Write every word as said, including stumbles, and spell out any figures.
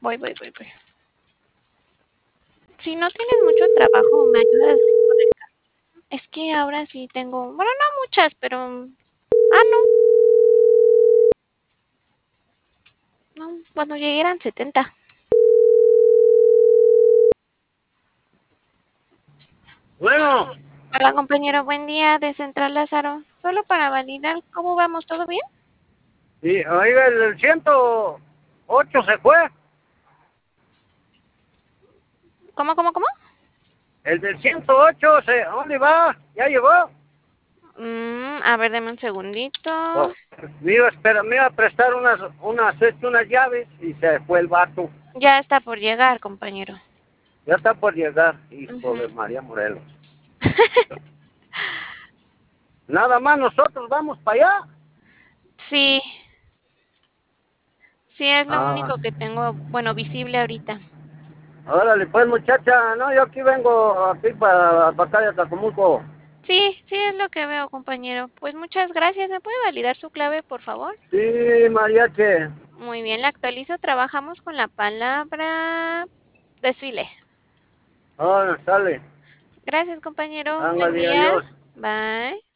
Voy, voy, voy, voy. Si no tienes mucho trabajo, ¿me ayudas con el carro? Es que ahora sí tengo, bueno, no muchas, pero... Ah, no, no, cuando llegué eran setenta. Bueno, Hola, compañero, buen día de Central Lázaro. Solo para validar cómo vamos, ¿todo bien? y oiga, el, el ciento ocho se fue. ¿Cómo, cómo, cómo? El del ciento ocho, se, ¿dónde va? ¿Ya llegó? Mm, a ver, deme un segundito. Oh, me iba, a espera, me iba a prestar unas, unas, este, unas llaves y se fue el vato. Ya está por llegar, compañero. Ya está por llegar, hijo Ujú. de María Morelos. Nada más nosotros vamos para allá. Sí, sí, es lo Ah, único que tengo, bueno, visible ahorita. órale, pues muchacha, no, yo aquí vengo, aquí para, para acá de Acapulco. Sí, sí, es lo que veo, compañero. Pues muchas gracias. ¿Me puede validar su clave, por favor? Sí, mariache. Muy bien, la actualizo. Trabajamos con la palabra desfile. Ah, sale. Gracias, compañero. Buen Ándale, día. adiós. Bye.